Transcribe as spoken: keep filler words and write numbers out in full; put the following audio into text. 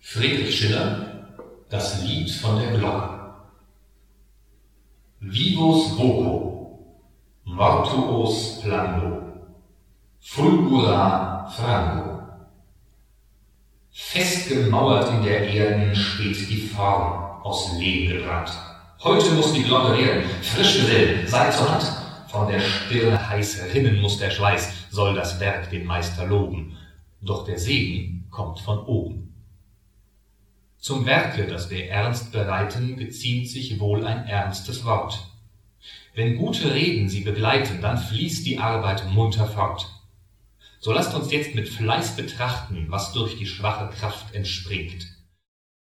Friedrich Schiller, das Lied von der Glocke. Vivos voco, mortuos splando, fulgura frango. Festgemauert in der Erden steht die Form, aus Lehm gebrannt. Heute muss die Glocke werden, frisch Gesell, sei zur Hand. Von der Stirne heiß rinnen muss der Schweiß, soll das Werk den Meister loben. Doch der Segen kommt von oben. Zum Werke, das wir ernst bereiten, geziemt sich wohl ein ernstes Wort. Wenn gute Reden sie begleiten, dann fließt die Arbeit munter fort. So lasst uns jetzt mit Fleiß betrachten, was durch die schwache Kraft entspringt.